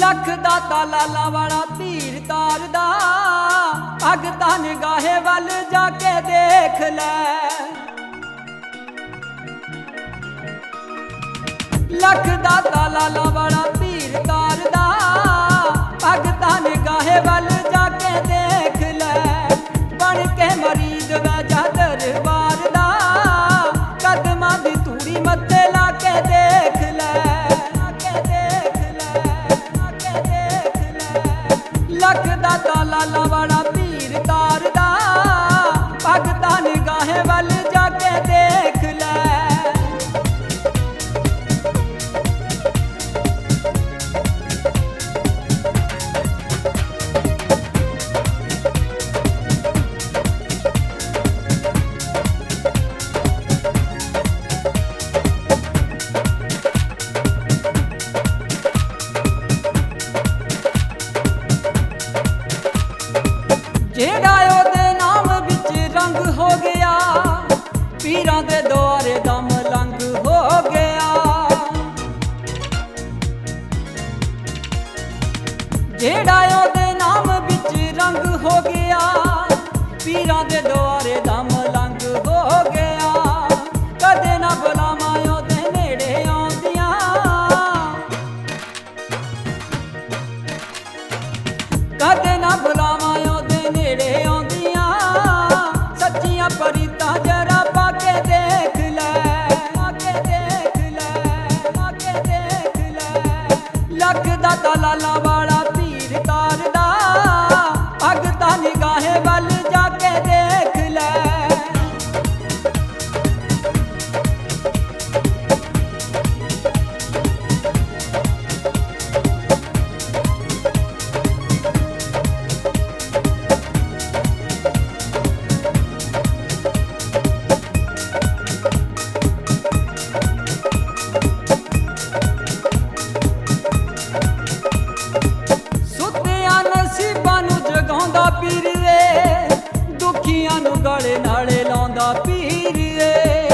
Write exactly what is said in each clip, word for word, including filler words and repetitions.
लख दा ताला वाला तीर तारदा भगता निगाहे वल जाके देख ले। लख दा ताला वाला तीर तारदा भगता निगाहे वल जाके देख ले। बन के मरीज वैजा दरबार दा कदमां दी तूड़ी मत्थे ला के देख ले। लख दा ताला वाला तीर तारदा भगता निगाहे वल जाके देख ले। जेड़ा ओदे नाम विच रंग हो गया पीरां दे द्वारे दम लंग हो गया। जेड़ा ओदे नाम विच रंग हो गया पीरां दे द्वारे दम लंग हो गया। कदे ना बुलावां ओदे नेड़े आउंदियां कदे ना बुलावां नेड़े आउंदियां सच्चियां परीतां जरा पाके देख ले। पाके देख ले पाके देख ले। लख दा ताला वाला तीर तारदा भगता निगाहे वल जाके देख ले। पीर रे दुखियां नू गले नाले लाउंदा पीर रे।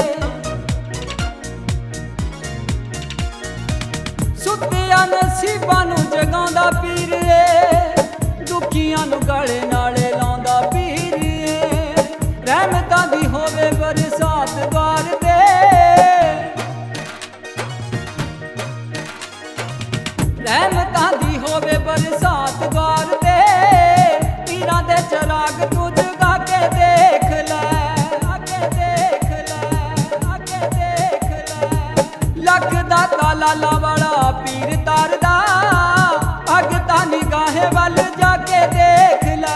सुत्तियां नसीबां नू जगाउंदा पीर रे दुखियां नू गले नाले लाउंदा पीर रे। रहमतां दी होवे बरसात द्वार ते रहमतां दी होवे बरसात द्वार ते पीरां दे चराग तू जगा के देख ले। आके देख ले आके देख ले। लख दा ताला वाला पीर तारदा भगता निगाहे वल जाके देख ले।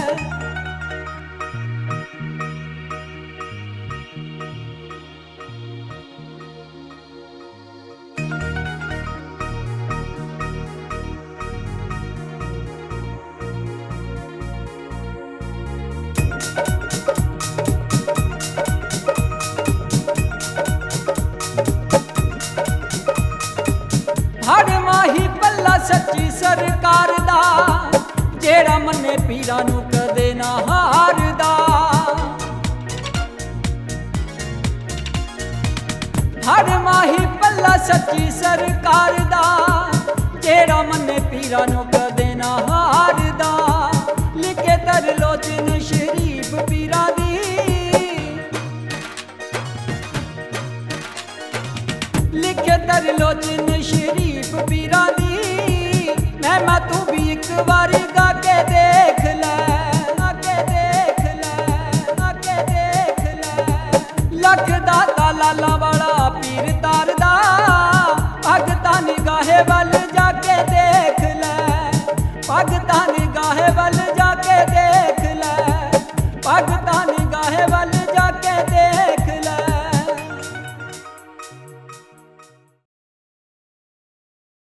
हड़ माही पल्ला सच्ची सरकार दा जेड़ा मन्ने पीरां नू कदे ना हारदा। हड़ माही पल्ला सच्ची सरकार दा जेड़ा मन्ने पीरां नू कदे ना हारदा। लिखे तरलोचन शरीफ पीरां दी लिखे तरलोचन शरीफ पीरां दी मैं तू भी एक बारी गा के देख ले। आके देख ले आके देख ले। लख दा ताला वाला पीर तारदा भगता निगाहे वल जाके देख ले। भगता निगाहे वल जाके देख ले। भगता निगाहे वल जाके देख